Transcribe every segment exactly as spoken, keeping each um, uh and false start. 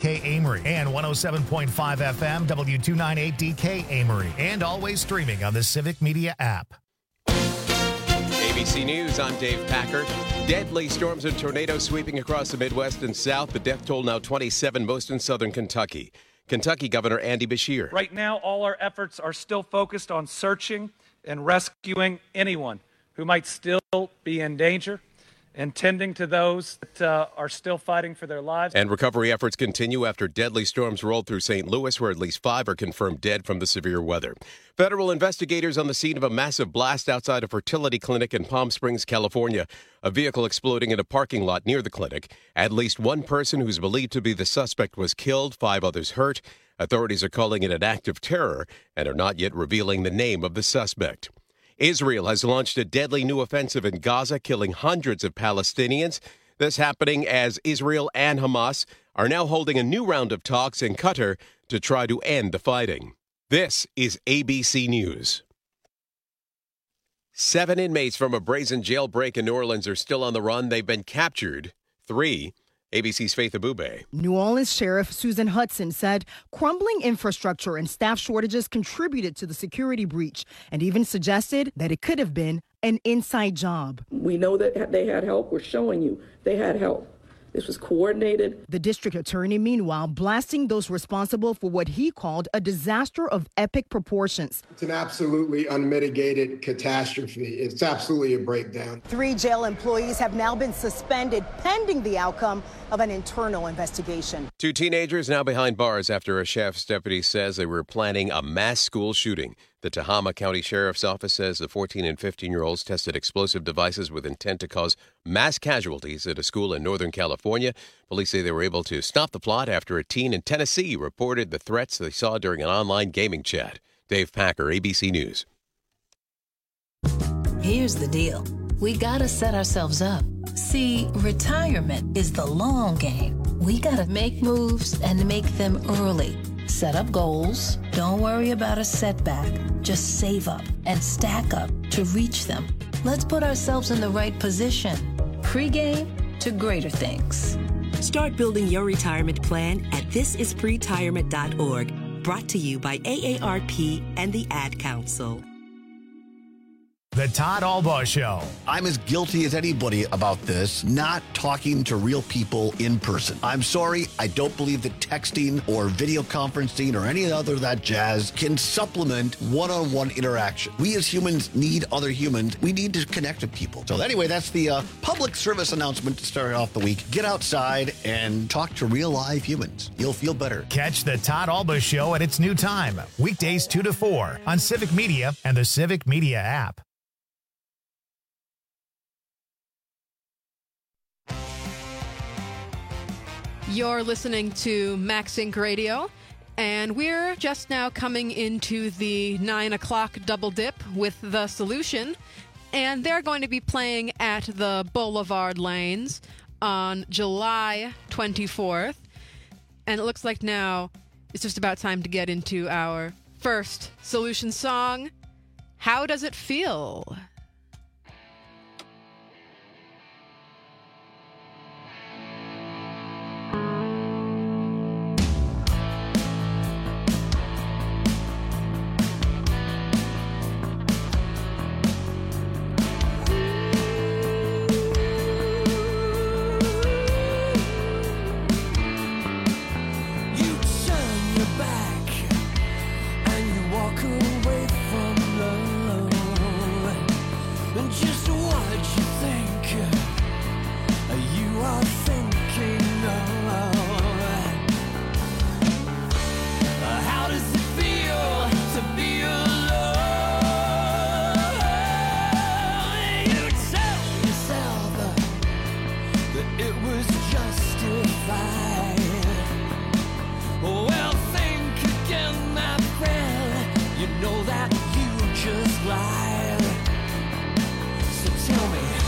K Amory, and one oh seven point five F M W two ninety-eight D K Amory, and always streaming on the Civic Media app. A B C News, I'm Dave Packer. Deadly storms and tornadoes sweeping across the Midwest and South. The death toll now twenty-seven, most in southern Kentucky. Kentucky Governor Andy Beshear. Right now, all our efforts are still focused on searching and rescuing anyone who might still be in danger, and tending to those that uh, are still fighting for their lives. And recovery efforts continue after deadly storms rolled through Saint Louis, where at least five are confirmed dead from the severe weather. Federal investigators on the scene of a massive blast outside a fertility clinic in Palm Springs, California. A vehicle exploding in a parking lot near the clinic. At least one person who's believed to be the suspect was killed, five others hurt. Authorities are calling it an act of terror and are not yet revealing the name of the suspect. Israel has launched a deadly new offensive in Gaza, killing hundreds of Palestinians. This happening as Israel and Hamas are now holding a new round of talks in Qatar to try to end the fighting. This is A B C News. Seven inmates from a brazen jailbreak in New Orleans are still on the run. They've been captured. Three. A B C's Faith Abube. New Orleans Sheriff Susan Hudson said crumbling infrastructure and staff shortages contributed to the security breach, and even suggested that it could have been an inside job. We know that they had help. We're showing you they had help. This was coordinated. The district attorney, meanwhile, blasting those responsible for what he called a disaster of epic proportions. It's an absolutely unmitigated catastrophe. It's absolutely a breakdown. Three jail employees have now been suspended pending the outcome of an internal investigation. Two teenagers now behind bars after a sheriff's deputy says they were planning a mass school shooting. The Tehama County Sheriff's Office says the fourteen and fifteen-year-olds tested explosive devices with intent to cause mass casualties at a school in Northern California. Police say they were able to stop the plot after a teen in Tennessee reported the threats they saw during an online gaming chat. Dave Packer, A B C News. Here's the deal. We gotta set ourselves up. See, retirement is the long game. We gotta make moves and make them early. Set up goals. Don't worry about a setback. Just save up and stack up to reach them. Let's put ourselves in the right position. Pre-game to greater things. Start building your retirement plan at this is pretirement dot org. Brought to you by A A R P and the Ad Council. The Todd Albaugh Show. I'm as guilty as anybody about this, not talking to real people in person. I'm sorry, I don't believe that texting or video conferencing or any other of that jazz can supplement one-on-one interaction. We as humans need other humans. We need to connect with people. So anyway, that's the uh, public service announcement to start off the week. Get outside and talk to real live humans. You'll feel better. Catch the Todd Albaugh Show at its new time, weekdays two to four on Civic Media and the Civic Media app. You're listening to Max Inc Radio, and we're just now coming into the nine o'clock double dip with The Solution, and they're going to be playing at the Boulevard Lanes on July twenty-fourth, and it looks like now it's just about time to get into our first Solution song, How Does It Feel? Know that you just lied. So tell me,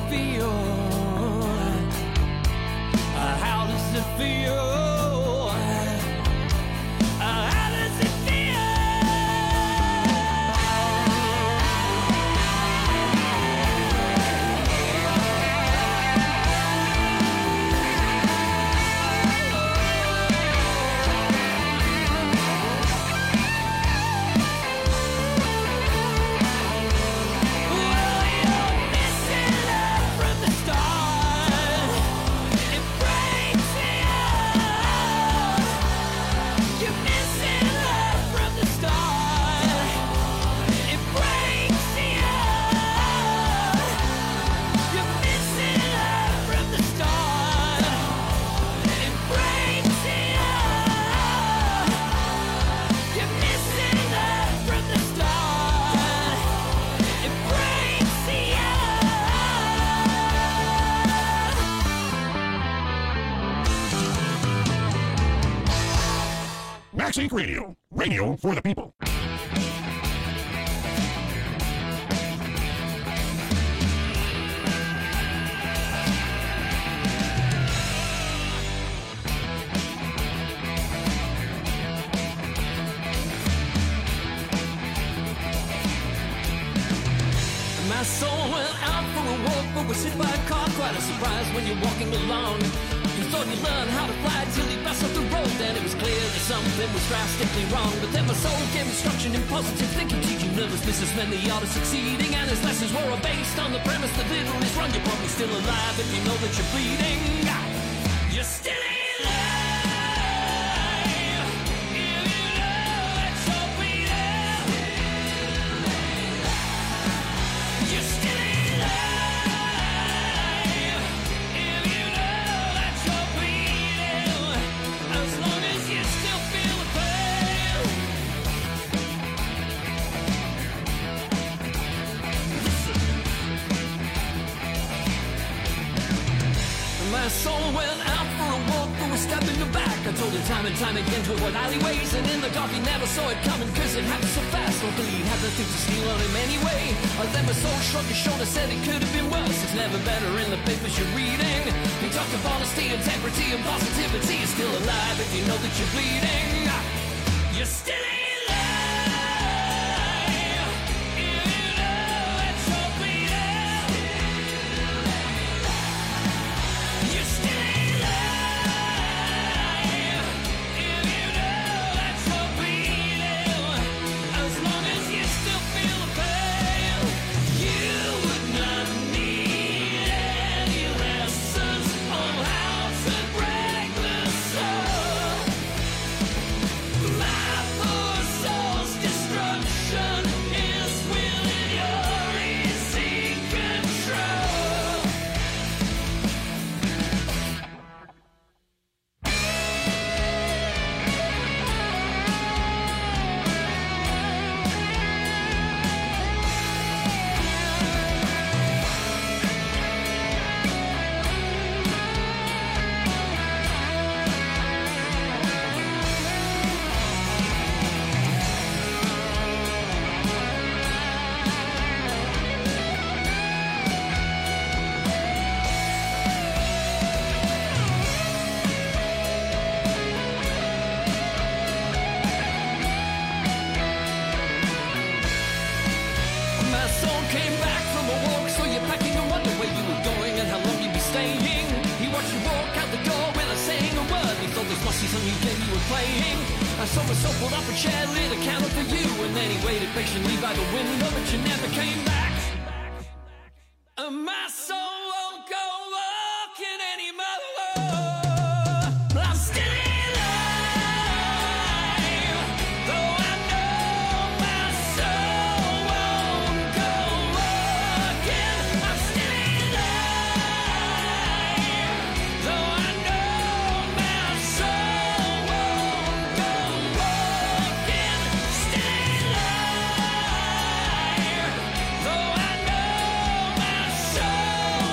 feel? Uh, how does it feel? Uh, how does it feel? Max Inc Radio, radio for the people. My soul went out for a walk, but was hit by a car. Quite a surprise when you're walking along. You thought you'd learn how to fly till you passed off the road. Then it was clear that something was drastically wrong. But then my soul gave instruction in positive thinking, teaching nervous businessmen the art of succeeding. And his lessons were all based on the premise that little is wrong. You're probably still alive if you know that you're bleeding. You're still alive. My soul went out for a walk, but was stabbed in the back. I told him time and time again to avoid alleyways, and in the dark he never saw it coming, cause it happened so fast. Luckily he had nothing to steal on him anyway. And then my soul shrugged his shoulder, said it could have been worse. It's never better in the papers you're reading. He talked of honesty, integrity, and positivity. You're still alive if you know that you're bleeding. You're still alive. I saw myself pulled up a chair, lit a candle for you, and then he waited patiently by the window, but you never came back. And my soul won't go walking anymore. I'm still alive, though I know my soul won't go walking. I'm still alive, though I know my soul won't go walking. Still alive, though I know my soul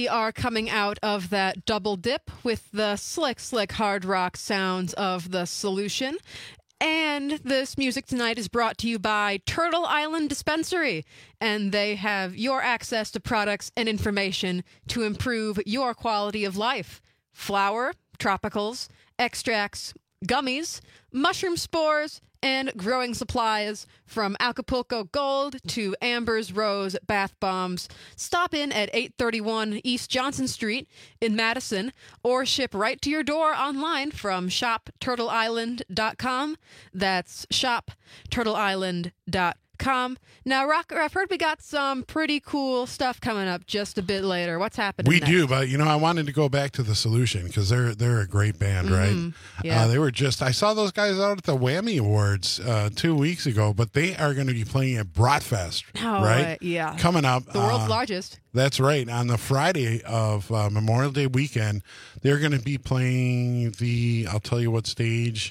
we are coming out of that double dip with the slick, slick hard rock sounds of The Solution. And this music tonight is brought to you by Turtle Island Dispensary, and they have your access to products and information to improve your quality of life. Flower, tropicals, extracts, gummies, mushroom spores, and growing supplies from Acapulco Gold to Amber's Rose bath bombs. Stop in at eight thirty-one East Johnson Street in Madison or ship right to your door online from shop turtle island dot com. That's shop turtle island dot com. Com. Now, Rocker, I've heard we got some pretty cool stuff coming up just a bit later. What's happening We next? do, but, you know, I wanted to go back to The Solution because they're they're a great band, Mm-hmm. right? Yeah. Uh, they were just, I saw those guys out at the Whammy Awards uh, two weeks ago, but they are going to be playing at Bratfest, Oh, right? uh, yeah. Coming up. The world's uh, largest. That's right. On the Friday of uh, Memorial Day weekend, they're going to be playing the, I'll tell you what stage.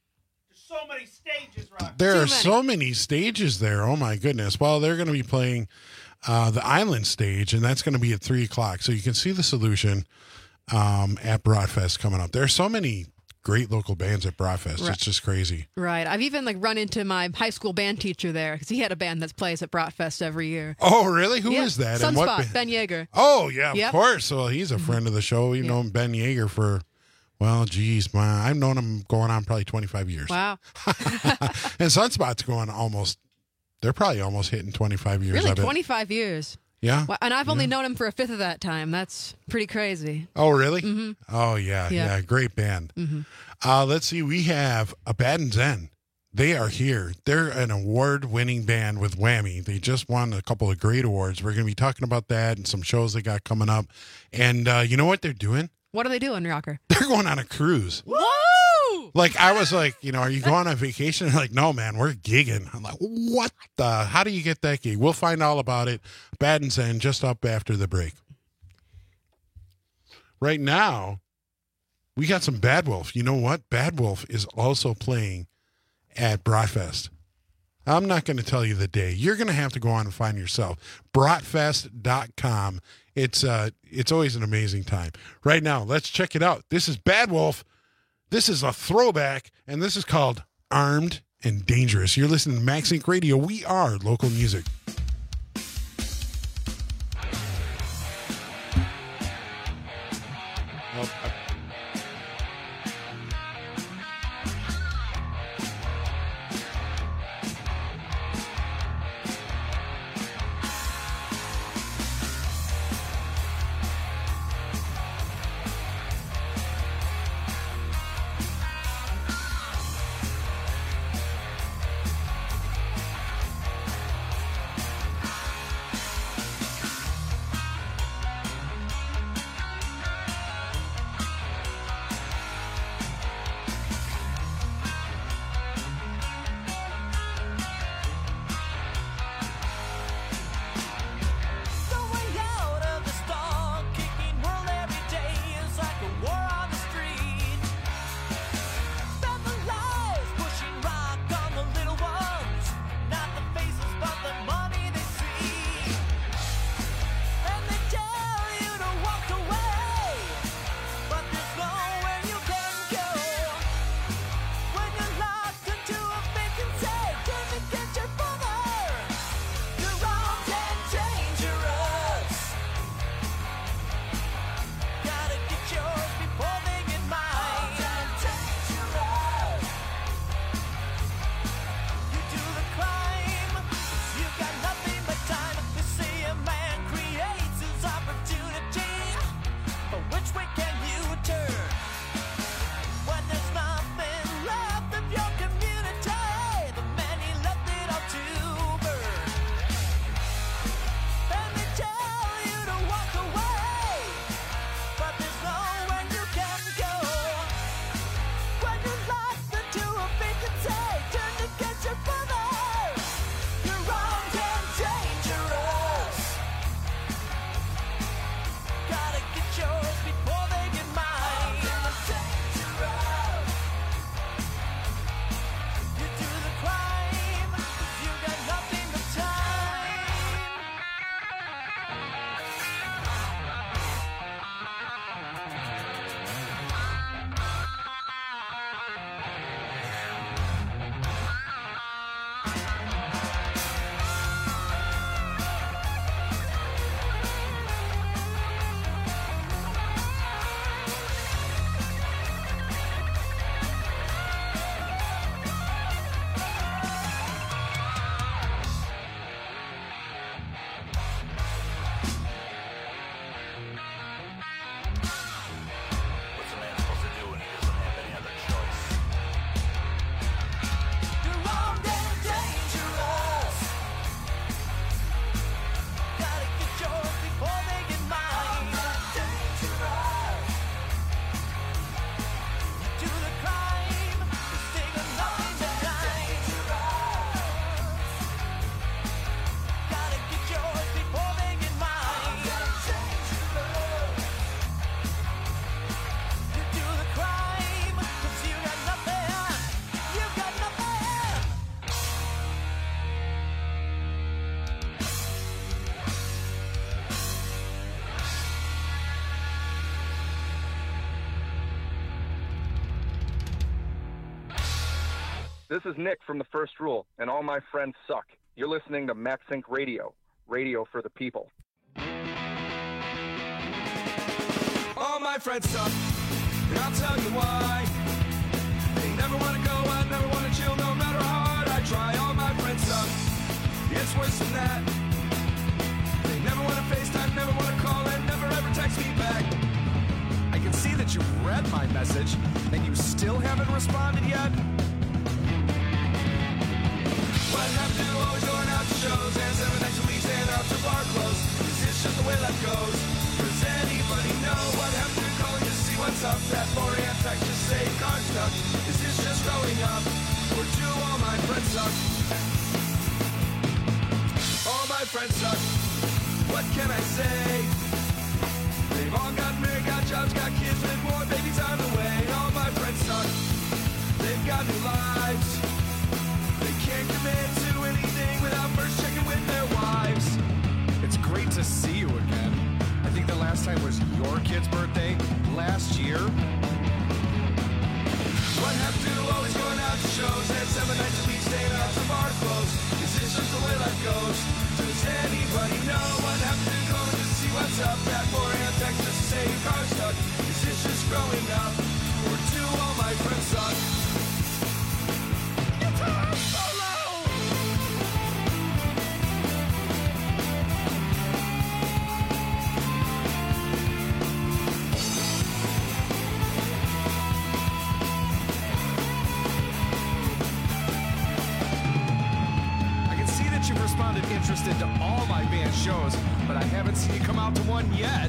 So many stages, Rock. There Too are many. so many stages there. Oh, my goodness. Well, they're going to be playing uh, the Island stage, and that's going to be at three o'clock. So you can see The Solution um, at Bratfest coming up. There are so many great local bands at Bratfest. Right. It's just crazy. Right. I've even like run into my high school band teacher there because he had a band that plays at Bratfest every year. Oh, really? Who is yeah. that? Sunspot, And what ba- Ben Yeager. Oh, yeah, of Yep. course. Well, he's a friend of the show. We've Yeah. known Ben Yeager for, well, geez, my, I've known him going on probably twenty-five years. Wow. And Sunspot's going almost, they're probably almost hitting twenty-five years. Really? I bet. twenty-five years. Yeah. Wow. And I've only known him for a fifth of that time. That's pretty crazy. Oh, really? Mm-hmm. Oh, yeah, yeah. Yeah. Great band. Mm-hmm. Uh, let's see. We have Abaddon Zen. They are here. They're an award-winning band with Whammy. They just won a couple of great awards. We're going to be talking about that and some shows they got coming up. And uh, you know what they're doing? What are they doing, Rocker? They're going on a cruise. Woo! Like, I was like, you know, are you going on vacation? They're like, no, man, we're gigging. I'm like, what the? How do you get that gig? We'll find all about it. Abaddon Zen just up after the break. Right now, we got some Bad Wolf. You know what? Bad Wolf is also playing at Bratfest. I'm not going to tell you the day. You're going to have to go on and find yourself. bratfest dot com. It's uh, it's always an amazing time. Right now, let's check it out. This is Bad Wolf. This is a throwback, and this is called Armed and Dangerous. You're listening to Max Inc Radio. We are local music. Oh, I- This is Nick from The First Rule, and all my friends suck. You're listening to MaxSync Radio, radio for the people. All my friends suck, and I'll tell you why. They never want to go out, never want to chill, no matter how hard I try. All my friends suck, it's worse than that. They never want to FaceTime, never want to call, and never ever text me back. I can see that you've read my message, and you still haven't responded yet. What happened to always going out to shows and seven nights a week staying out to bar close? Is this just the way life goes? Does anybody know what happened to calling to see what's up? That four a.m. text just say car stuck. Is this just growing up? Or do all my friends suck? All my friends suck. What can I say? They've all got married, got jobs, got kids, with more baby time away. All my friends suck. They've got new lives. They can't commit to anything without first checking with their wives. It's great to see you again. I think the last time was your kid's birthday last year. What happened to always going out to shows and seven nights a week staying out to bar close? Is this just the way life goes? Does anybody know what happened to calling to see what's up? That four a.m. text just to say your car's stuck. Is this just growing up? Or do all my friends suck? You've responded interested to all my band shows, but I haven't seen you come out to one yet.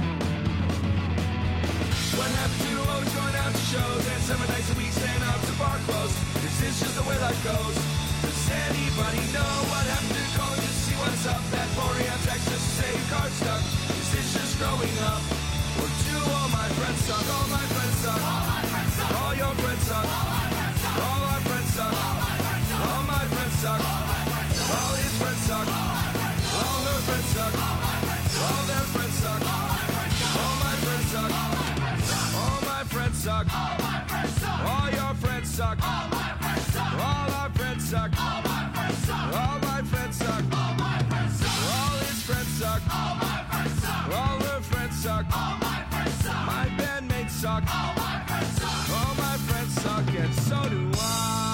What happened to always going out to shows and seven nights a week staying out to bar close? Is this just the way life goes? Does anybody know what happened to calling to see what's up? That four a.m. text just to say your car's stuck. Is this just growing up? Or do all my friends suck? All my friends suck. All my friends suck. All your friends suck. All my friends suck. All our friends suck. All my friends suck. All my friends suck. All his friends suck. All her friends suck. All their friends suck. All my friends suck. All my friends suck. All your friends suck. All our friends suck. All my friends suck. All his friends suck. All her friends suck. My bandmates suck. All my friends suck, and so do I.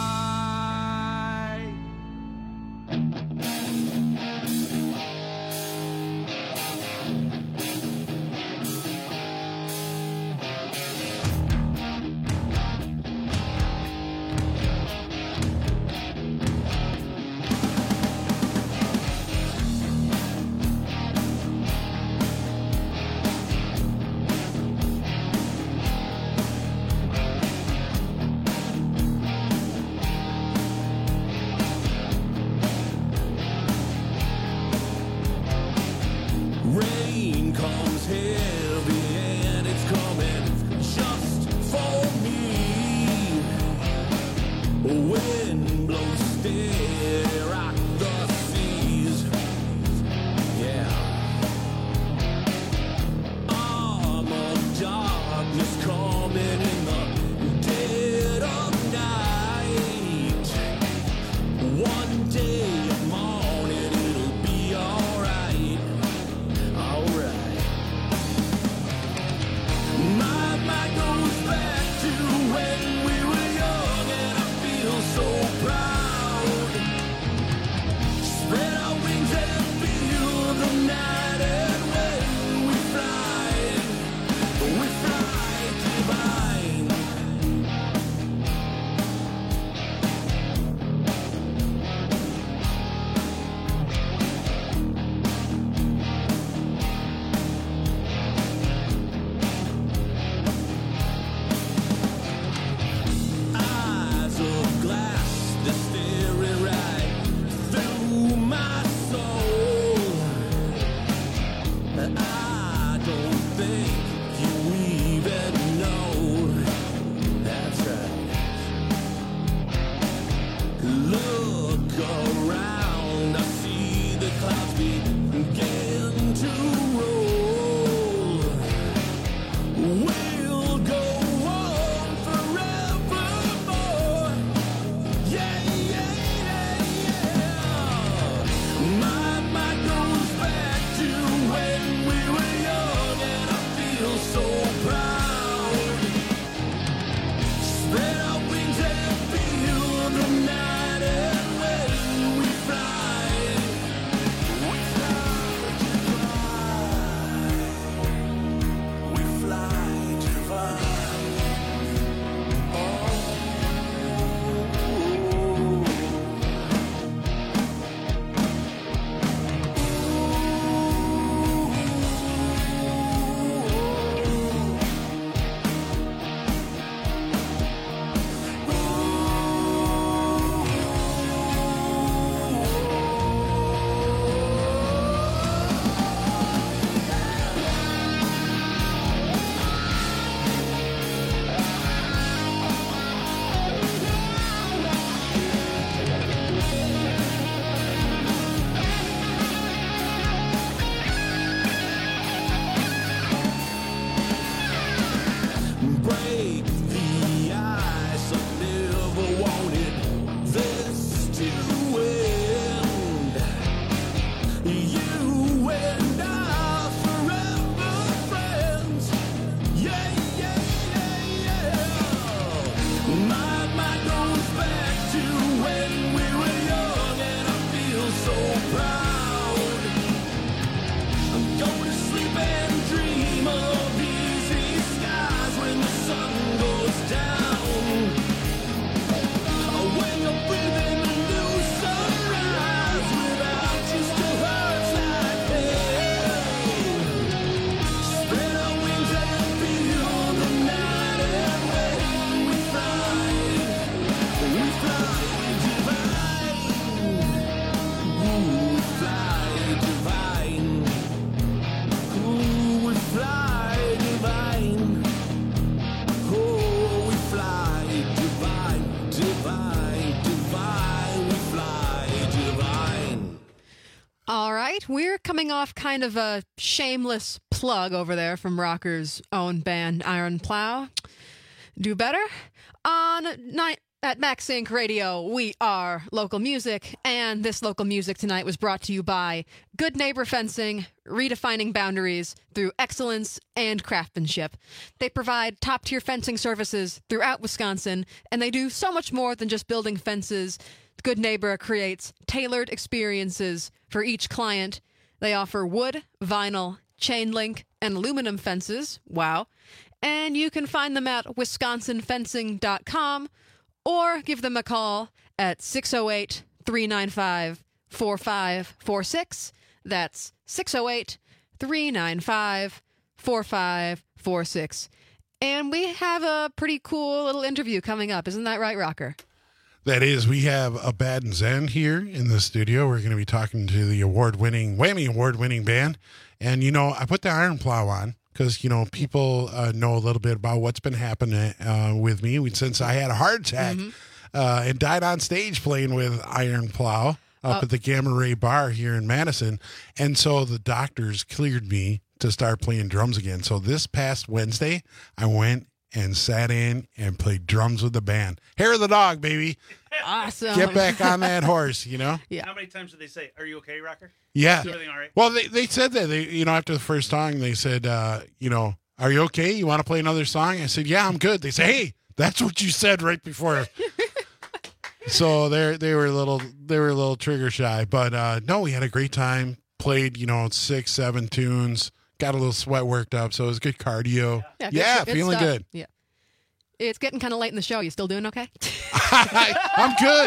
tonight we're coming off kind of a shameless plug over there from Rocker's own band, Iron Plow. Do better? On night at Max Inc Radio, we are local music, and this local music tonight was brought to you by Good Neighbor Fencing, redefining boundaries through excellence and craftsmanship. They provide top-tier fencing services throughout Wisconsin, and they do so much more than just building fences. Good Neighbor creates tailored experiences for each client. They offer wood, vinyl, chain link, and aluminum fences. Wow. And you can find them at wisconsin fencing dot com or give them a call at six oh eight, three nine five, four five four six. That's six oh eight, three nine five, four five four six. And we have a pretty cool little interview coming up. Isn't that right, Rocker? That is, we have a Bad and Zen here in the studio. We're going to be talking to the award-winning, Whammy award-winning band. And, you know, I put the Iron Plow on because, you know, people uh, know a little bit about what's been happening uh, with me since I had a heart attack mm-hmm. uh, and died on stage playing with Iron Plow up oh. at the Gamma Ray Bar here in Madison. And so the doctors cleared me to start playing drums again. So this past Wednesday, I went and sat in and played drums with the band. Hair of the dog, baby. Awesome. Get back on that horse, you know? Yeah. How many times did they say, "Are you okay, Rocker?" Yeah. Is everything all right? Well, they, they said that. They, you know, after the first song, they said, uh, you know, "Are you okay? You want to play another song?" I said, "Yeah, I'm good." They say, "Hey, that's what you said right before." So they they were a little they were a little trigger shy, but uh, no, we had a great time. Played, you know, six, seven tunes. Got a little sweat worked up, so it was good cardio. Yeah, good, yeah good feeling stuff. good. Yeah. It's getting kind of late in the show. You still doing okay? I'm good.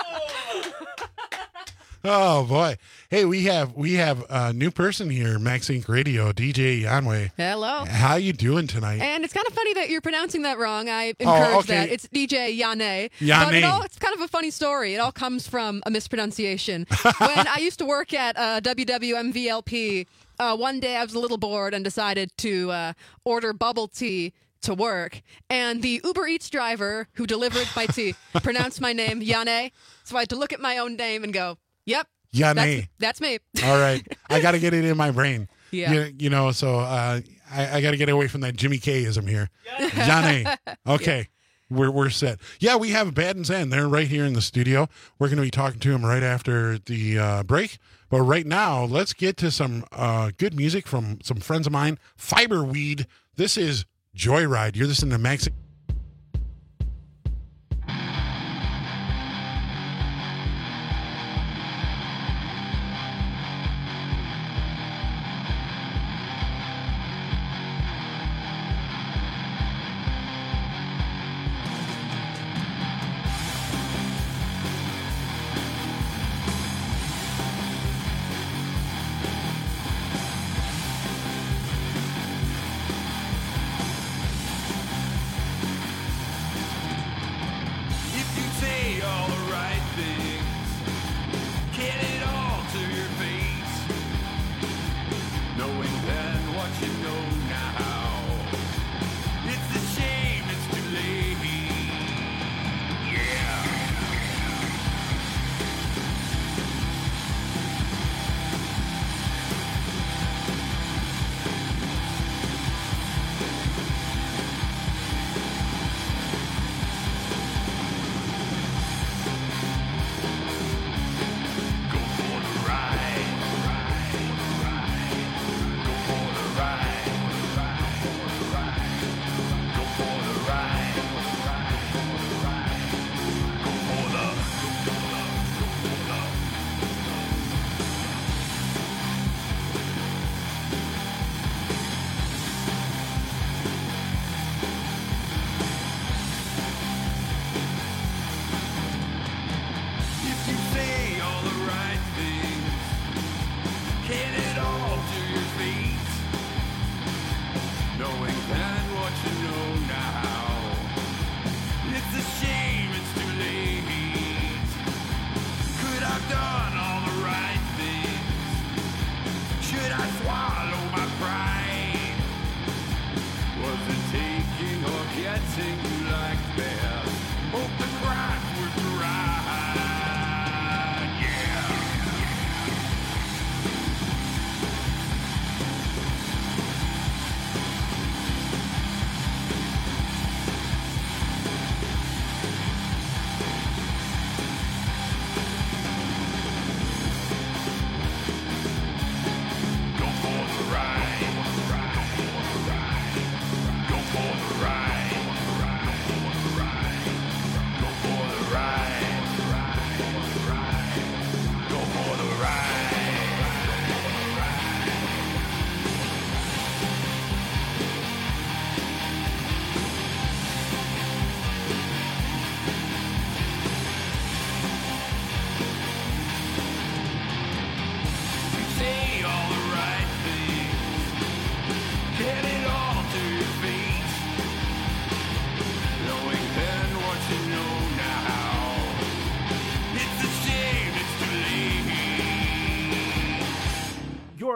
Oh boy! Hey, we have we have a new person here, Max Inc Radio, D J Yanwei. Hello. How you doing tonight? And it's kind of funny that you're pronouncing that wrong. I encourage oh, okay. that. It's D J Yane. Yane. But it all, it's kind of a funny story. It all comes from a mispronunciation. When I used to work at uh, W W M V L P, uh, one day I was a little bored and decided to uh, order bubble tea to work, and the Uber Eats driver who delivered my tea pronounced my name Yane, so I had to look at my own name and go, "Yep, Yane, that's, that's me." All right, I got to get it in my brain. Yeah, you, you know, so uh, I, I got to get away from that Jimmy K-ism here. Yane, okay, yeah. we're we're set. Yeah, we have Bad and Zen. They're right here in the studio. We're going to be talking to them right after the uh, break. But right now, let's get to some uh, good music from some friends of mine. Fiberweed. This is Joyride. You're listening to Max.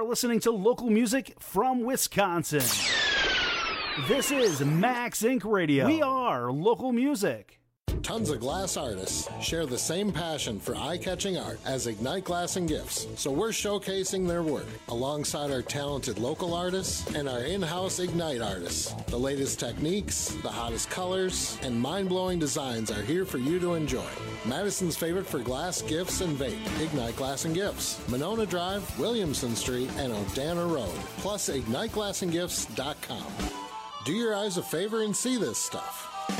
listening to local music from Wisconsin. This is Max Incorporated. Radio. We are local music. Tons of glass artists share the same passion for eye-catching art as Ignite Glass and Gifts, so we're showcasing their work alongside our talented local artists and our in-house Ignite artists. The latest techniques, the hottest colors, and mind-blowing designs are here for you to enjoy. Madison's favorite for glass, gifts, and vape, Ignite Glass and Gifts, Monona Drive, Williamson Street, and Odana Road, plus ignite glass and gifts dot com. Do your eyes a favor and see this stuff.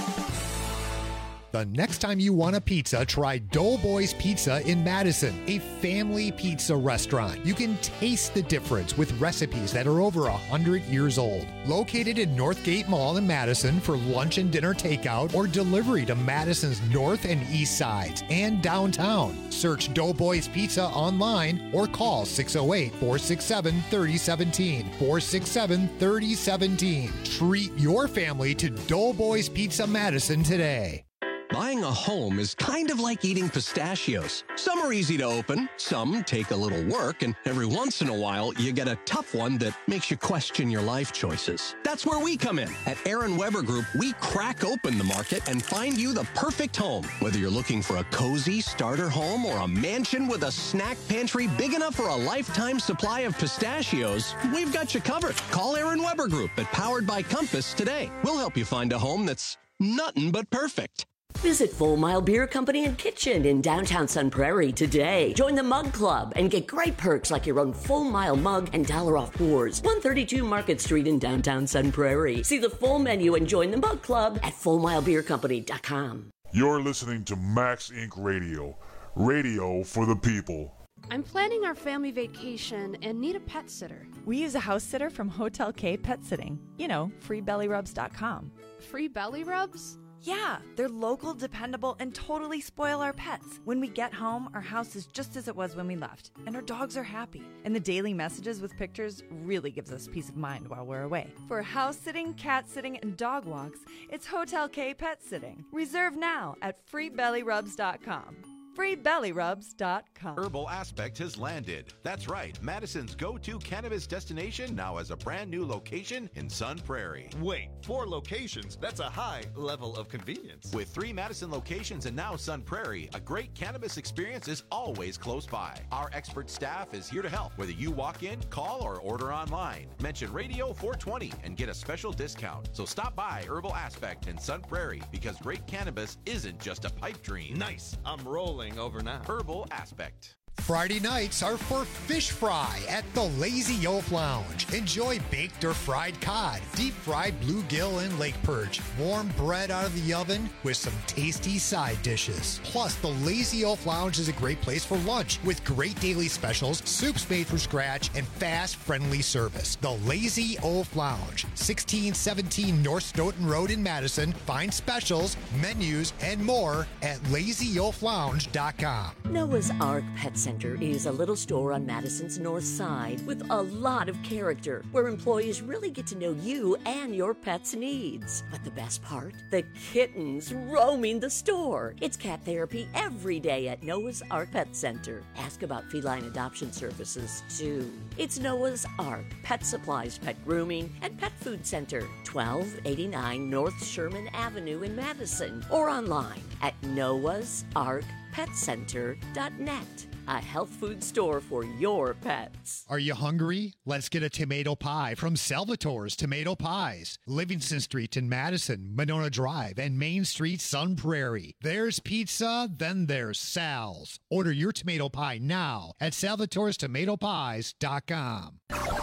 The next time you want a pizza, try Doughboys Pizza in Madison, a family pizza restaurant. You can taste the difference with recipes that are over one hundred years old. Located in Northgate Mall in Madison for lunch and dinner takeout or delivery to Madison's north and east sides and downtown. Search Doughboys Pizza online or call six oh eight, four six seven, three oh one seven, four six seven, three oh one seven. Treat your family to Doughboys Pizza Madison today. Buying a home is kind of like eating pistachios. Some are easy to open, some take a little work, and every once in a while, you get a tough one that makes you question your life choices. That's where we come in. At Aaron Weber Group, we crack open the market and find you the perfect home. Whether you're looking for a cozy starter home or a mansion with a snack pantry big enough for a lifetime supply of pistachios, we've got you covered. Call Aaron Weber Group at Powered by Compass today. We'll help you find a home that's nothing but perfect. Visit Full Mile Beer Company and Kitchen in downtown Sun Prairie today. Join the Mug Club and get great perks like your own Full Mile mug and dollar off pours. one thirty-two Market Street in downtown Sun Prairie. See the full menu and join the Mug Club at full mile beer company dot com. You're listening to Max Incorporated. Radio. Radio for the people. I'm planning our family vacation and need a pet sitter. We use a house sitter from Hotel K Pet Sitting. You know, free belly rubs dot com. Free belly rubs? Yeah, they're local, dependable, and totally spoil our pets. When we get home, our house is just as it was when we left, and our dogs are happy. And the daily messages with pictures really gives us peace of mind while we're away. For house sitting, cat sitting, and dog walks, it's Hotel K Pet Sitting. Reserve now at free belly rubs dot com. free belly rubs dot com. Herbal Aspect has landed. That's right. Madison's go-to cannabis destination now has a brand new location in Sun Prairie. Wait, four locations? That's a high level of convenience. With three Madison locations and now Sun Prairie, a great cannabis experience is always close by. Our expert staff is here to help, whether you walk in, call, or order online. Mention Radio four twenty and get a special discount. So stop by Herbal Aspect in Sun Prairie, because great cannabis isn't just a pipe dream. Nice. I'm rolling over now. Herbal Aspect. Friday nights are for fish fry at the Lazy Oaf Lounge. Enjoy baked or fried cod, deep fried bluegill and lake perch, warm bread out of the oven with some tasty side dishes. Plus, the Lazy Oaf Lounge is a great place for lunch with great daily specials, soups made from scratch, and fast, friendly service. The Lazy Oaf Lounge, sixteen seventeen North Stoughton Road in Madison. Find specials, menus, and more at lazy oaf lounge dot com. Noah's Ark Pet Center is a little store on Madison's north side with a lot of character, where employees really get to know you and your pet's needs. But the best part? The kittens roaming the store. It's cat therapy every day at Noah's Ark Pet Center. Ask about feline adoption services, too. It's Noah's Ark Pet Supplies, Pet Grooming, and Pet Food Center, twelve eighty-nine North Sherman Avenue in Madison, or online at noahs ark pet center dot net. A health food store for your pets. Are you hungry? Let's get a tomato pie from Salvatore's Tomato Pies. Livingston Street in Madison, Monona Drive, and Main Street, Sun Prairie. There's pizza, then there's Sal's. Order your tomato pie now at salvatores tomato pies dot com.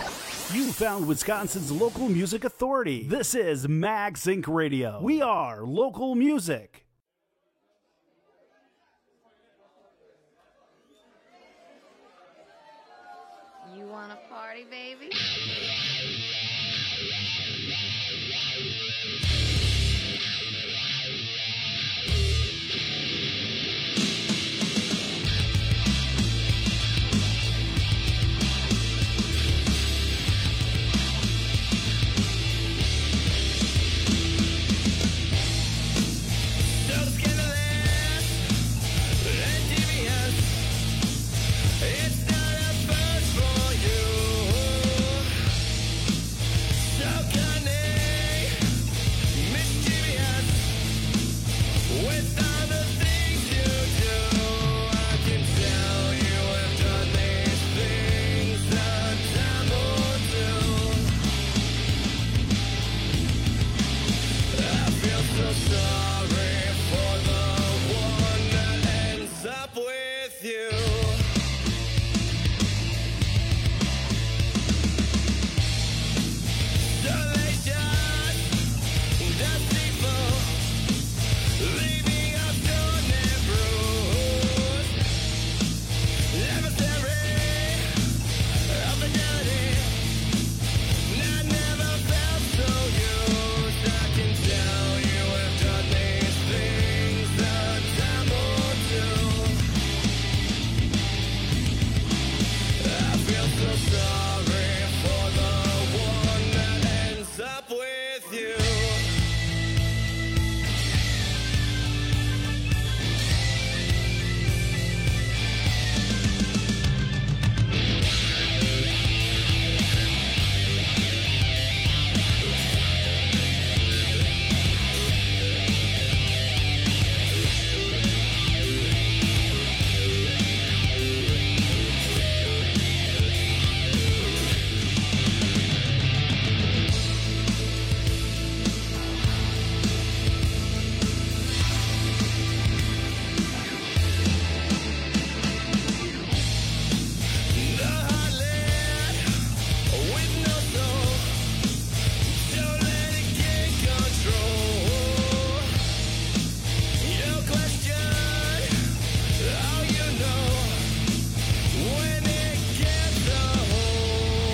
You found Wisconsin's local music authority. This is Max Incorporated. Radio. We are local music. You want a party, baby? It's not a first for you. so sorry for the one that ends up with you. So they just deceitful, leaving us torn and bruised. Adversary of the dirty, I never felt so used. I can tell you have done these things a time or two. I feel so sorry for the one that ends up with you. The heartlet with no soul, don't let it gain control. You question all you know when it gets a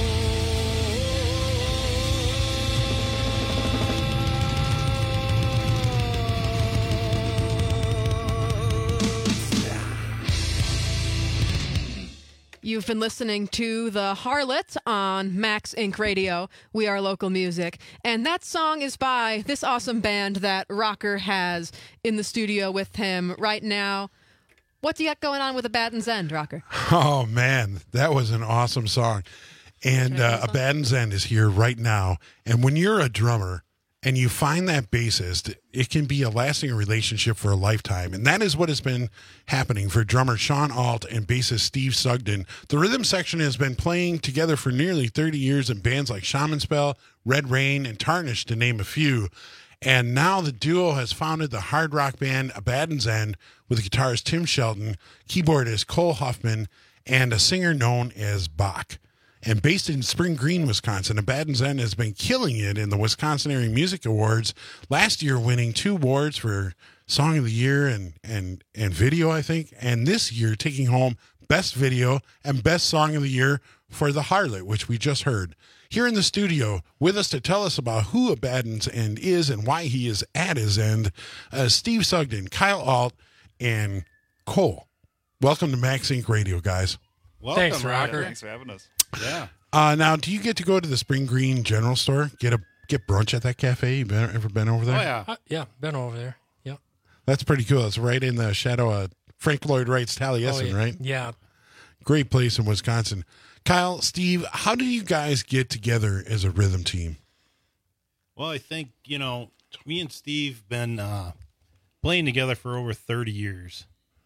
You've been listening to The Harlot on Max Inc Radio. We are local music. And that song is by this awesome band that Rocker has in the studio with him right now. What do you got going on with Abaddon's End, Rocker? Oh, man, that was an awesome song. And uh, Abaddon's End is here right now. And when you're a drummer and you find that bassist, it can be a lasting relationship for a lifetime. And that is what has been happening for drummer Sean Alt and bassist Steve Sugden. The rhythm section has been playing together for nearly thirty years in bands like Shaman Spell, Red Rain, and Tarnish, to name a few. And now the duo has founded the hard rock band Abaddon's End with guitarist Tim Shelton, keyboardist Cole Huffman, and a singer known as Bach. And based in Spring Green, Wisconsin, Abaddon's End has been killing it in the Wisconsin Area Music Awards, last year winning two awards for Song of the Year and, and, and Video, I think, and this year taking home Best Video and Best Song of the Year for The Harlot, which we just heard. Here in the studio with us to tell us about who Abaddon's End is and why he is at his end, uh, Steve Sugden, Kyle Alt, and Cole. Welcome to Max Inc Radio, guys. Welcome, Thanks, Rocker. Thanks for having us. Yeah. Uh, now, do you get to go to the Spring Green General Store, get a get brunch at that cafe? You been, ever been over there? Oh, yeah. Uh, yeah, been over there. Yeah. That's pretty cool. It's right in the shadow of Frank Lloyd Wright's Taliesin, Oh, yeah. right? Yeah. Great place in Wisconsin. Kyle, Steve, how do you guys get together as a rhythm team? Well, I think, you know, me and Steve been uh, playing together for over thirty years.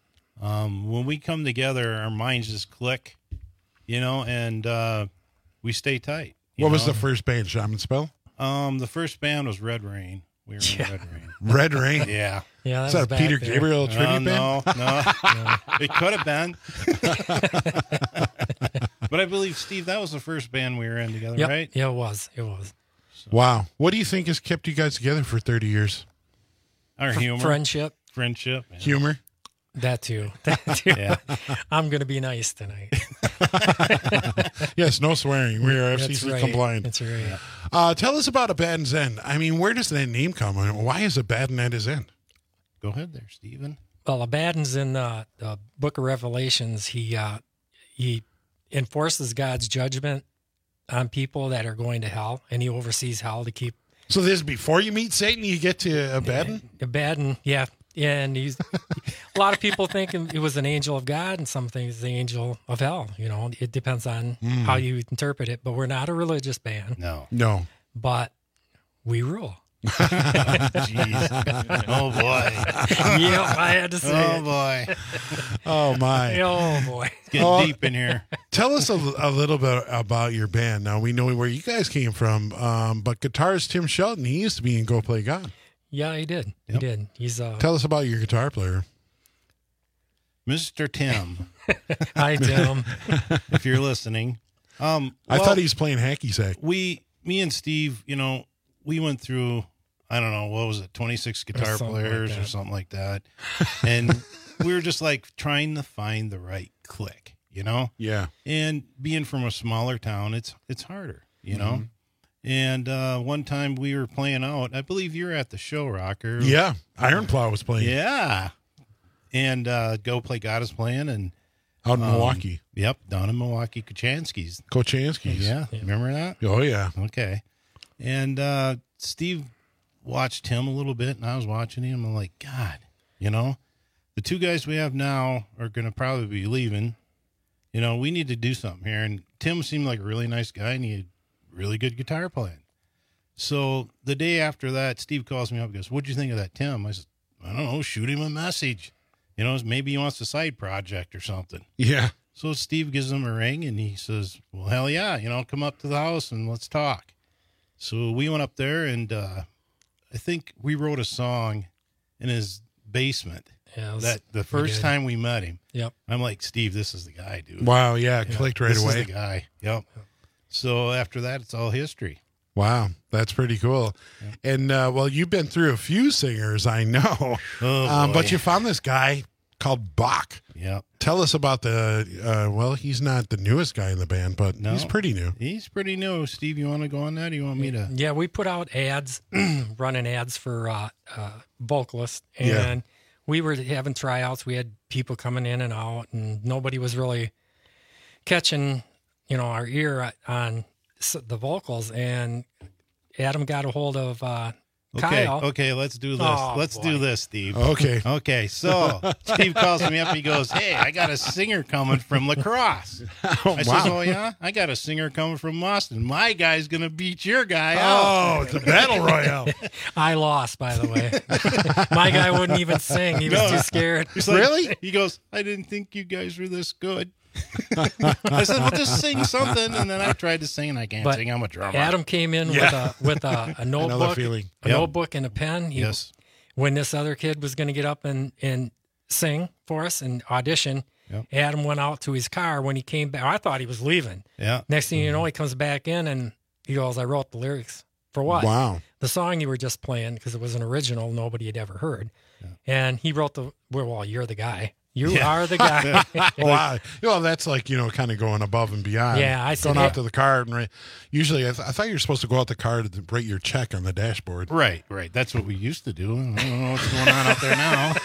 Um, when we come together, our minds just click, you know, and uh, we stay tight. you What was know? the first band, Shaman Spell? Um, the first band was Red Rain. We were in Yeah. Red Rain. Red Rain? Yeah. Yeah, that Is that was a back Peter there. Gabriel Uh, tribute band? no, no. It could have been. But I believe, Steve, that was the first band we were in together, Yep. right? Yeah, it was. It was. Wow. What do you think has kept you guys together for thirty years? Our F- humor. Friendship. Friendship. yeah. Humor? That too. That too. Yeah. I'm going to be nice tonight. Yes, no swearing. We are F C C That's right. compliant. That's right. Uh, tell us about Abaddon's End. I mean, where does that name come? I mean, why is Abaddon at his end? Go ahead there, Stephen. Well, Abaddon's in uh, the Book of Revelations. He uh, he enforces God's judgment on people that are going to hell, and he oversees hell to keep. So this is before you meet Satan, you get to Abaddon? Abaddon, yeah. And he's a lot of people think it was an angel of God, and some think it's the angel of hell. You know, it depends on Mm. how you interpret it. But we're not a religious band. No. No. But we rule. Jeez. Oh, boy. Yep, I had to say Oh, it. boy. Oh, my. Oh, boy. Getting Oh, deep in here. Tell us a, a little bit about your band. Now, we know where you guys came from, um, but guitarist Tim Shelton, he used to be in Go Play God. Yeah, he did. He Yep. did. He's uh, Tell us about your guitar player. Mister Tim. Hi, Tim. If you're listening. Um, I well, thought he was playing hacky sack. We, me and Steve, you know, we went through, I don't know, what was it, twenty-six guitar something like players or that. something like that. And we were just like trying to find the right click, you know? Yeah. And being from a smaller town, it's it's harder, you know? Mhm. And uh, one time we were playing out, I believe you were at the show, Rocker. Yeah. Iron Plow was playing. Yeah. And uh, Go Play God is playing. and Out in um, Milwaukee. Yep, down in Milwaukee, Kochanski's. Kochanski's. Yeah, remember that? Oh, yeah. Okay. And uh, Steve watched him a little bit, and I was watching him. I'm like, God, you know, the two guys we have now are going to probably be leaving. You know, we need to do something here. And Tim seemed like a really nice guy, and he had really good guitar playing. So the day after that, Steve calls me up and goes, what'd you think of that, Tim? I said, I don't know, shoot him a message. You know, maybe he wants a side project or something. Yeah. So Steve gives him a ring, and he says, well, hell yeah, you know, come up to the house and let's talk. So we went up there, and uh, I think we wrote a song in his basement. Yeah, it was- that the we first did. time we met him. Yep. I'm like, Steve, this is the guy, dude. Wow, yeah, it clicked right this away. Is the guy. Yep. So after that, it's all history. Wow, that's pretty cool. And, uh, well, you've been through a few singers, I know. Oh, um, boy. but you found this guy called Bach. Yeah. Tell us about the, uh, well, he's not the newest guy in the band, but No. he's pretty new. He's pretty new. Steve, you want to go on that? Or you want me to? Yeah, we put out ads, running ads for uh, uh, vocalists, and Yeah. we were having tryouts. We had people coming in and out, and nobody was really catching, you know, our ear on s- the vocals. And Adam got a hold of uh, Okay, Kyle. okay, let's do this. Oh, let's boy. do this, Steve. Okay. Okay, so Steve calls me up. He goes, hey, I got a singer coming from La Crosse. Oh, I says, wow. oh, yeah? I got a singer coming from Boston. My guy's going to beat your guy Oh, out. it's a battle royale. I lost, by the way. My guy wouldn't even sing. He was No. too scared. He's like- He goes, I didn't think you guys were this good. I said, well, just sing something. And then I tried to sing, and I can't But sing. I'm a drummer. Adam came in Yeah. with a with a, a notebook, feeling. a Yep. notebook and a pen. He- Yes. When this other kid was going to get up and, and sing for us and audition, Yep. Adam went out to his car. When he came back, I thought he was leaving. Yeah. Next thing you know, he comes back in and he goes, "I wrote the lyrics for what? Wow. The song you were just playing, because it was an original nobody had ever heard." And he wrote the well, well, you're the guy. You Yeah. are the guy. Wow. Well, that's like, you know, kind of going above and beyond. Yeah, I said, Going out hey- to the car and write. Usually, I, th- I thought you were supposed to go out the car to write your check on the dashboard. Right, right. That's what we used to do. I don't know what's going on out there now.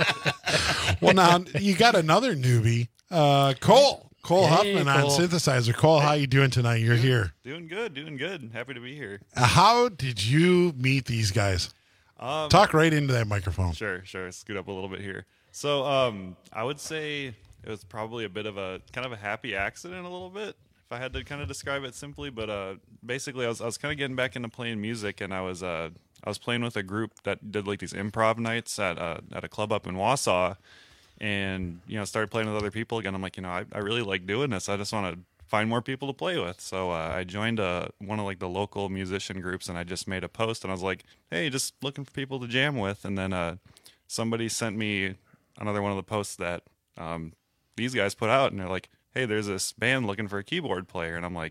Well, now, you got another newbie, uh, Cole. Cole Hey, Huffman on Cole. synthesizer. Cole, how you doing tonight? You're here. Doing good, doing good. Happy to be here. Uh, How did you meet these guys? Um, Talk right into that microphone. Sure, sure. Scoot up a little bit here. So, um, I would say it was probably a bit of a kind of a happy accident, a little bit, if I had to kind of describe it simply. But uh, basically, I was I was kind of getting back into playing music, and I was uh, I was playing with a group that did like these improv nights at uh, at a club up in Wausau, and you know started playing with other people again. I'm like, you know, I, I really like doing this. I just want to find more people to play with. So uh, I joined uh, one of like the local musician groups, and I just made a post, and I was like, hey, just looking for people to jam with. And then uh, somebody sent me another one of the posts that um, these guys put out, and they're like, hey, there's this band looking for a keyboard player. And I'm like,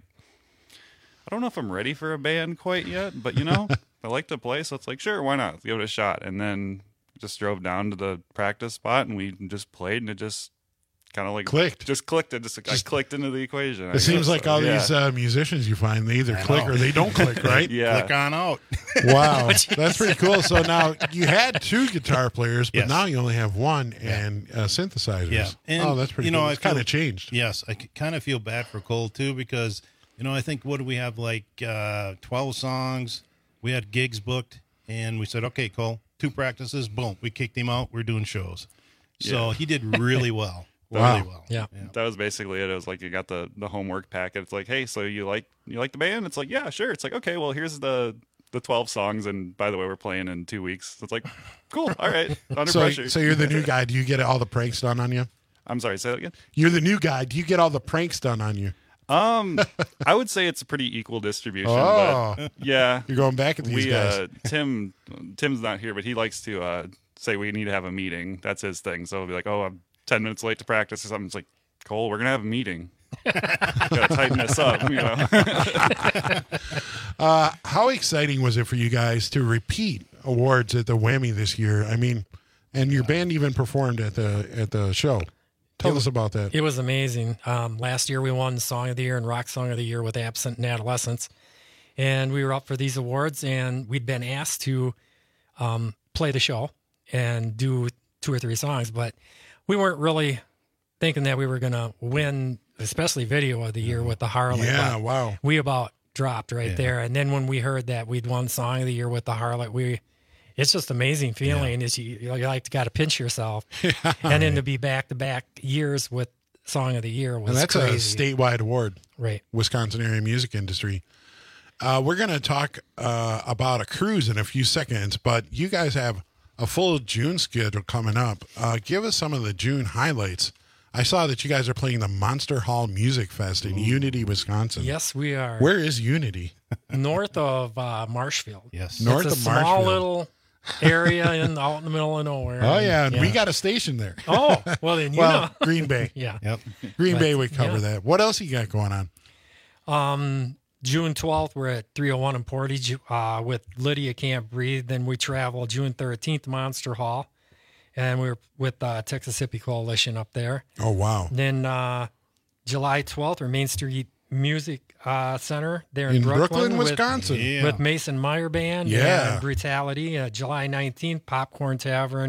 I don't know if I'm ready for a band quite yet, but you know, I like to play, so it's like, sure, why not? Let's give it a shot. And then just drove down to the practice spot, and we just played, and it just kind of like Clicked. Just clicked. It just, I clicked into the equation. I It seems guess. like all Yeah. these uh, musicians you find, they either I click know. or they don't click, right? Yeah. Click on out. Wow. That's pretty cool. So now you had two guitar players, but Yes. now you only have one and uh, synthesizers. Yeah. And, oh, that's pretty you know, cool. I It's kind feel- of changed. Yes, I kind of feel bad for Cole too, because you know I think what do we have, like uh, twelve songs? We had gigs booked, and we said, okay, Cole, two practices, boom, we kicked him out. We're doing shows, so Yeah. he did really well, Wow. really well. Yeah. That was basically it. It was like you got the, the homework packet. It's like, hey, so you like you like the band? It's like, yeah, sure. It's like, okay, well, here's the the twelve songs, and by the way, we're playing in two weeks. It's like, cool, all right, under So, pressure. so you're the new guy. Do you get all the pranks done on you? I'm sorry, say that again. You're the new guy. Do you get all the pranks done on you? Um, I would say it's a pretty equal distribution. Oh. But yeah, You're going back at these we, guys. Uh, Tim, Tim's not here, but he likes to uh, say we need to have a meeting. That's his thing. So he'll be like, "Oh, I'm ten minutes late to practice or something." It's like, Cole, we're gonna have a meeting. Gotta tighten this up, you know. uh, how exciting was it for you guys to repeat awards at the Whammy this year? I mean, and your band even performed at the at the show. Tell It us about that. It was amazing. Um, last year we won Song of the Year and Rock Song of the Year with Absent and Adolescence. And we were up for these awards, and we'd been asked to um, play the show and do two or three songs, but we weren't really thinking that we were going to win, especially Video of the Year with the Harlot. Yeah, But wow. We about dropped right Yeah. there. And then when we heard that we'd won Song of the Year with the Harlot, we it's just amazing feeling. Is you, you like to got to pinch yourself, and then to be back to back years with Song of the Year was And that's crazy. a statewide award, Right? Wisconsin area music industry. Uh, we're going to talk uh, about a cruise in a few seconds, but you guys have a full June schedule coming up. Uh, give us some of the June highlights. I saw that you guys are playing the Monster Hall Music Fest in Unity, Wisconsin. Yes, we are. Where is Unity? North of uh, Marshfield. Yes, north it's a of small Marshfield. little area in out in the middle of nowhere. Oh yeah, and we got a station there. Oh well, then you well, know. Green Bay. Yeah. Yep. Green But, Bay would cover yeah. that. What else you got going on? Um, June twelfth, we're at three oh one in Portage uh, with Lydia Can't Breathe. Then we travel June thirteenth, Monster Hall, and we're with uh, Texas Hippie Coalition up there. Oh wow! Then uh, July twelfth, we're Main Street Music uh, Center there in, In Brooklyn, Brooklyn, with- Wisconsin. Yeah. with Mason Meyer Band. Yeah. and Brutality. Uh, July nineteenth, Popcorn Tavern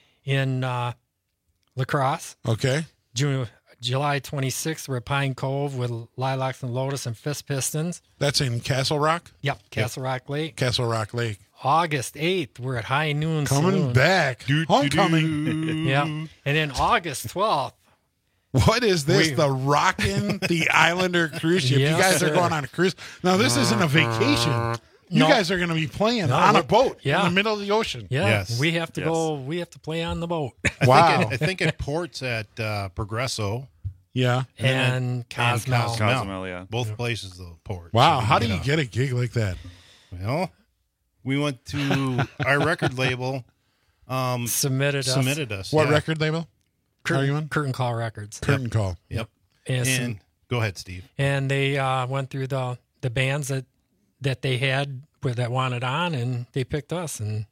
in uh, La Crosse. Okay. June, July twenty-sixth, we're at Pine Cove with Lilacs and Lotus and Fist Pistons. That's in Castle Rock? Yep, Castle Rock Lake. Castle Rock Lake. August eighth, we're at High Noon Coming Saloon. back. Homecoming. Yeah. And then August twelfth. What is this? We- the Rockin' the Islander cruise ship. Yes, you guys are sir. going on a cruise. Now, this isn't a vacation. You No. guys are going to be playing No, on a we're- boat yeah. in the middle of the ocean. Yeah. Yes. We have to Yes. go, we have to play on the boat. I Wow. Think it, I think it ports at uh, Progresso Yeah. and Cosmo. and Cozumel. Cozumel, yeah. Both places the port. Wow. So How do you know. get a gig like that? Well, we went to our record label. Um, Submitted us. submitted us. What yeah. record label? Are you on? Curtain, Curtain Call Records. Curtain Call. Yep. And, some- And go ahead, Steve. and they uh, went through the, the bands that, that they had with, that wanted on, and they picked us, and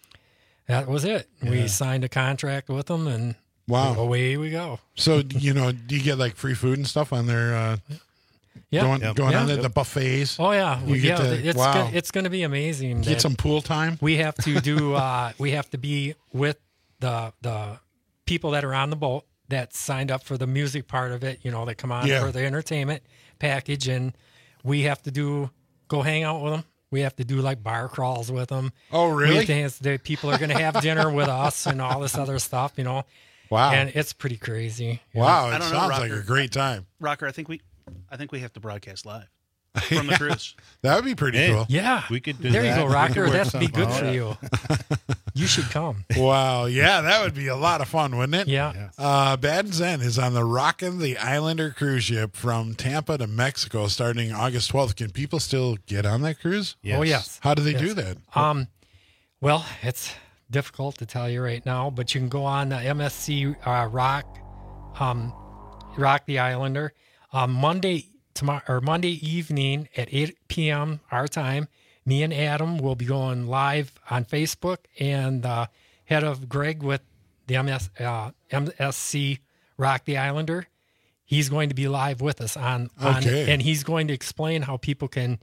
that was it. We signed a contract with them, and Wow. away we go. So, you know, do you get like free food and stuff on their uh, Yeah. going, Yep. going Yeah. on the, the buffets? Oh yeah, You get yeah. to- it's wow. gonna, it's going to be amazing. Get that some pool time? We have to do. Uh, we have to be with the the people that are on the boat that signed up for the music part of it. You know, that come on Yeah. for the entertainment package, and we have to do go hang out with them. We have to do like bar crawls with them. Oh, We really? have to have- the people are going to have dinner with us and all this other stuff. You know. Wow. And it's pretty crazy. you Wow. I It don't know, sounds like Rocker. a great time. Rocker, I think we, I think we have to broadcast live from the cruise. That would be pretty Hey. cool. Yeah. We could do there that. you go, We Rocker. could work That'd be something good out. for you. You should come. Wow. Yeah, that would be a lot of fun, wouldn't it? Yeah. Yes. Uh, Bad and Zen is on the Rockin' the Islander cruise ship from Tampa to Mexico starting August twelfth. Can people still get on that cruise? Yes. Oh yes. How do they Yes. do that? Um, well, it's difficult to tell you right now, but you can go on the M S C uh, Rock, um, Rock the Islander, um, Monday tomorrow or Monday evening at eight p.m. our time. Me and Adam will be going live on Facebook, and uh, head of Greg with the M S, uh, M S C Rock the Islander. He's going to be live with us on, on Okay. and he's going to explain how people can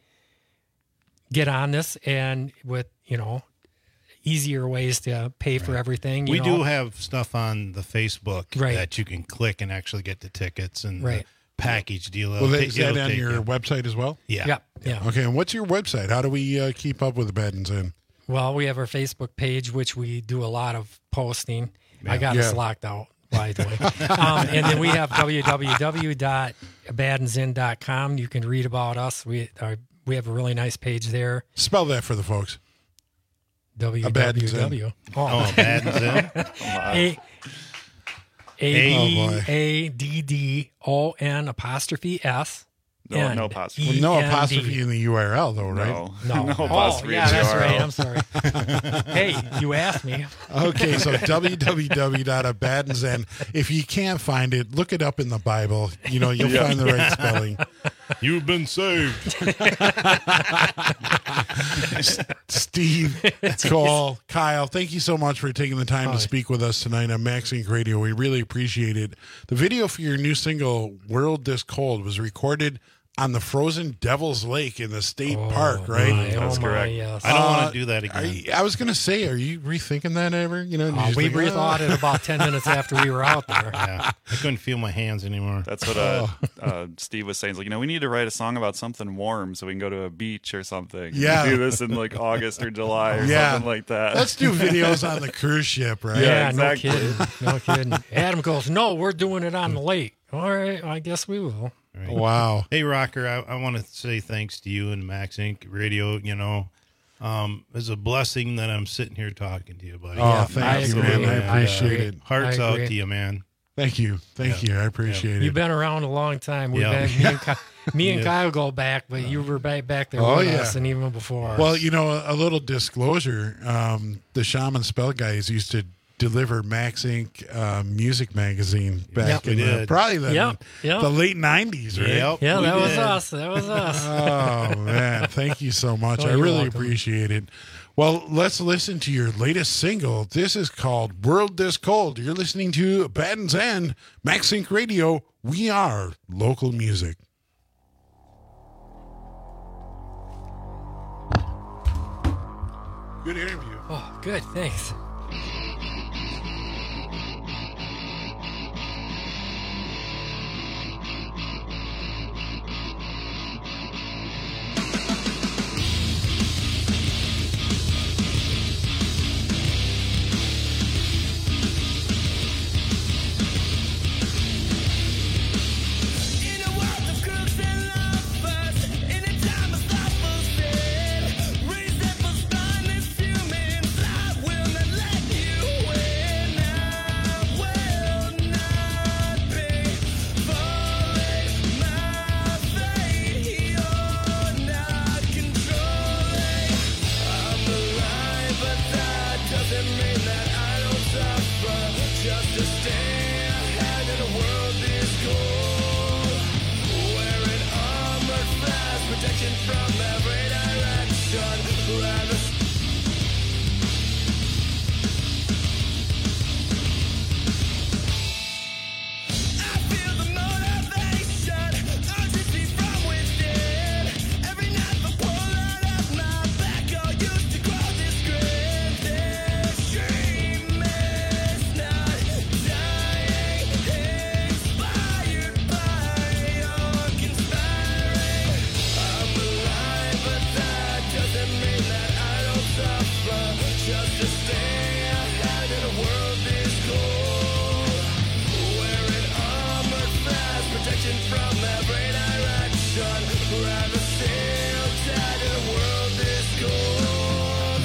get on this and with, you know, easier ways to pay for everything. You We know? do have stuff on the Facebook Right. that you can click and actually get the tickets and Right. the package deal. Well, It'll that- ta- is that it'll on take your you- website as well? Yeah. Yeah. Yeah. Okay, and what's your website? How do we uh, keep up with the Bad and Zen? Well, we have our Facebook page, which we do a lot of posting. I got Yeah. us locked out, by the way. um, and then we have w w w dot bad and zen dot com. You can read about us. We are, we have a really nice page there. Spell that for the folks. W Bad and W Zen. W. Oh, Bad and Zen. A A Oh, B boy. A D D O N apostrophe S No, N no apostrophe. Well, no E N D. apostrophe in the U R L, though, right? No, No. no Oh, apostrophe. yeah, in the that's U R L. right. I'm sorry. Hey, you asked me. Okay, so w w w dot a bad and zen. If you can't find it, look it up in the Bible. You know, you'll Yeah. find the right spelling. You've been saved. Steve, Cole, Kyle, thank you so much for taking the time to speak with us tonight on Max Inc Radio. We really appreciate it. The video for your new single, World This Cold, was recorded on the frozen Devil's Lake in the state park, right? My, That's oh my, correct. yes. I don't Uh, want to do that Are again. you- I was going to say, are you rethinking that ever? You know, you Uh, just we think, rethought "Oh." it about ten minutes after we were out there. Yeah, I couldn't feel my hands anymore. That's what uh, uh, Steve was saying. He's like, you know, we need to write a song about something warm so we can go to a beach or something. Yeah. Do this in like August or July or Yeah. something like that. Let's do videos on the cruise ship, right? Yeah, Yeah, exactly. no kidding. No kidding. Adam goes, no, we're doing it on the lake. All right, I guess we will. Right. Wow. Hey, Rocker, I, I want to say thanks to you and Max Inc Radio. You know, um, it's a blessing that I'm sitting here talking to you, buddy. Oh, Yeah, thank I you, agree. man. I I appreciate agree. it. Hearts I out agree. to you, man. Thank you. Thank Yeah. you. I appreciate You've it. been around a long time. We've Yeah. been, me and, Ky- me and Yeah. Kyle go back, but you were back, back there Oh, with yeah. us and even before. Well, you know, a, a little disclosure. Um, the Shaman Spell guys used to deliver Max Inc uh, music magazine back Yep. in We the, did. probably the, Yep. Yep. the late nineties, right? Yep. yeah, we that was did. us. That was us. Oh, man. Thank you so much. Oh, I you're really welcome. appreciate it. Well, let's listen to your latest single. This is called World This Cold. You're listening to Bad and Zen, Max Inc Radio. We are local music. Good interview. Oh, good. Thanks. In a world of crooks and lovers, in a time of thoughtful sin, resentful, spineless humans, I will not let you win. I will not be falling my fate. You're not controlling. I'm alive, but that doesn't mean that I don't suffer. Just to stay ahead in a world this cold, wearing armored fast, protection from every direction. Rather I feel the motivation, urgency from within. Every night the pull out of my back, all used to grow this grin. This dream is not dying, inspired by your conspiring. I'm alive, but that doesn't mean that I don't suffer. Just to stay ahead in a world this cold, wearing armored fast, protection from every direction. Rather sail tight in a world this cold.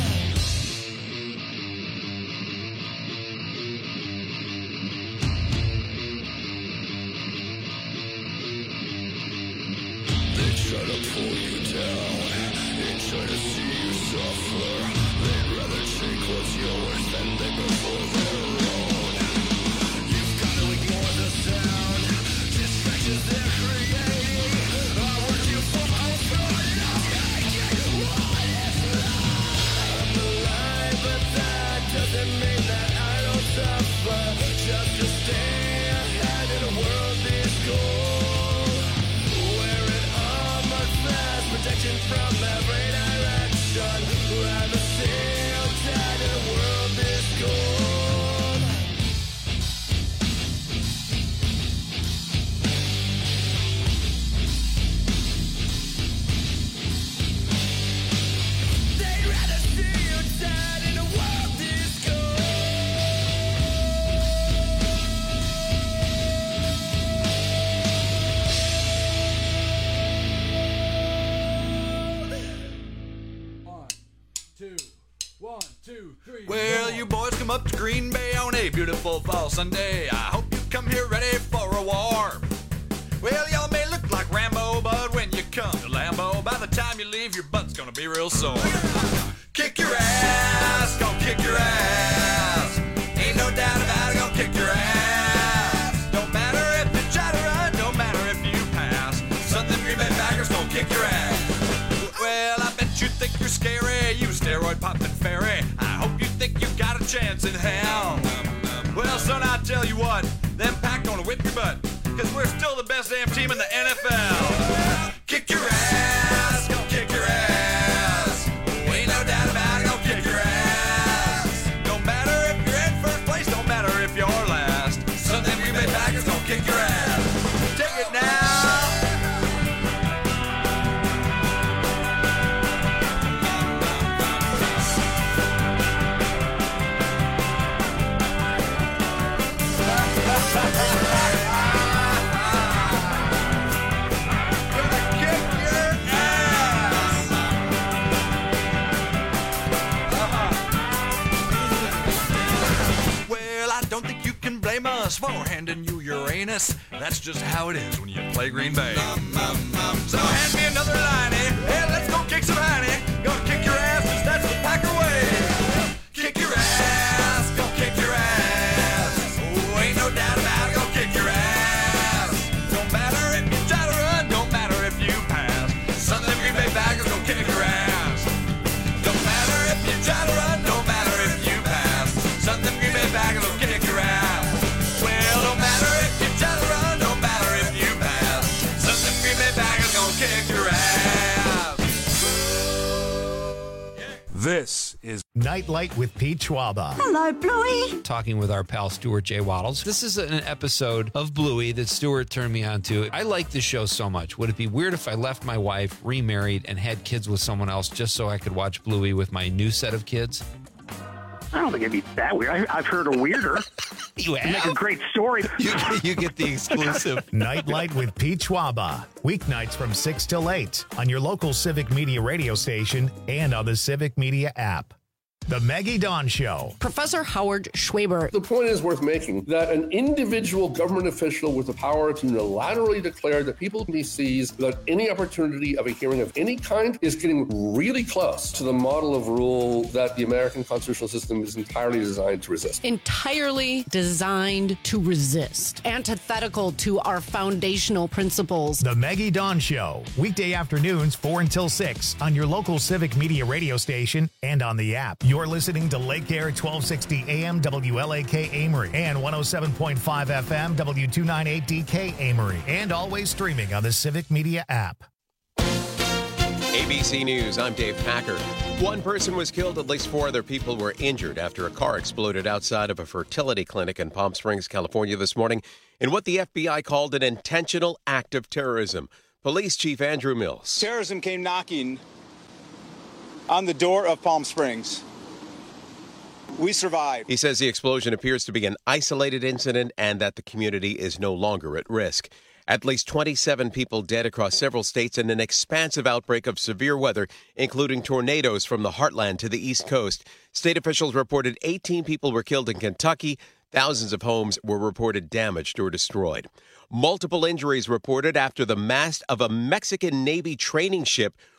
They try to pull you down, they try to see you suffer. They'd rather take what's yours than they prefer their own. You've got to ignore the sound, distractions they're creating. I want you from outside and I'm taking what is love. I'm alive, but that doesn't mean that I don't suffer. Just to stay ahead in a world this cold, wearing armored fast, protection from every direction. Rather sail tight in a world this cold. They'd rather see you tied in a world this cold. Well, you boys come up to Green Bay on a beautiful fall Sunday. I hope you come here ready for a war. Well, y'all may look like Rambo, but when you come to Lambeau, by the time you leave, your butt's gonna be real sore. Kick your ass, gonna kick your ass. Ain't no doubt about it, gonna kick your ass. Don't matter if you try to run, don't matter if you pass. Southern Green Bay Packers gonna kick your ass. Well, I bet you think you're scary, you steroid popping fairy. I hope you think you got a chance in hell. Well, son, I tell you what, them Pack gonna whip your butt, cause we're still the best damn team in the N F L. Kick your ass, gonna kick your ass. Ain't no doubt about it, gonna kick your ass. Don't matter if you're in first place, don't matter if you're last. Southern Green Bay Packers gonna kick your ass. Take it now. Don't think you can blame us for handing you Uranus. That's just how it is when you play Green Bay. So hand me another liney. Hey, let's go kick some hiney. Gonna kick your ass, cause that's the Packer way. Kick your ass, go kick your ass. Oh, ain't no doubt about it, go kick your ass. Don't matter if you try to run, don't matter if you pass. Southern Green Bay Packers go kick your ass. Don't matter if you try to run, don't matter if you pass. Southern Green Bay Packers go kick your ass. Well, don't matter if you try to run, don't matter if you pass. Southern Green Bay Packers gonna kick your ass. This is Nightlight with Pete Schwaba. Hello, Bluey. Talking with our pal Stuart J. Waddles. This is an episode of Bluey that Stuart turned me on to. I like this show so much. Would it be weird if I left my wife, remarried, and had kids with someone else just so I could watch Bluey with my new set of kids? I don't think it'd be that weird. I, I've heard a weirder. You have? Make a great story. You, you get the exclusive. Nightlight with Pete Schwaba. Weeknights from six till eight on your local Civic Media radio station and on the Civic Media app. The Maggie Dawn Show. Professor Howard Schwaber. The point is worth making that an individual government official with the power to unilaterally declare that people can be seized without any opportunity of a hearing of any kind is getting really close to the model of rule that the American constitutional system is entirely designed to resist. Entirely designed to resist. Antithetical to our foundational principles. The Maggie Dawn Show. Weekday afternoons, four until six on your local Civic Media radio station and on the app. You're listening to Lake Air twelve sixty A M W L A K Amory and one oh seven point five F M W two ninety-eight D K Amory, and always streaming on the Civic Media app. A B C News, I'm Dave Packer. One person was killed, at least four other people were injured after a car exploded outside of a fertility clinic in Palm Springs, California this morning in what the F B I called an intentional act of terrorism. Police Chief Andrew Mills. Terrorism came knocking on the door of Palm Springs. We survived. He says the explosion appears to be an isolated incident and that the community is no longer at risk. At least twenty-seven people dead across several states in an expansive outbreak of severe weather, including tornadoes from the heartland to the East Coast. State officials reported eighteen people were killed in Kentucky. Thousands of homes were reported damaged or destroyed. Multiple injuries reported after the mast of a Mexican Navy training ship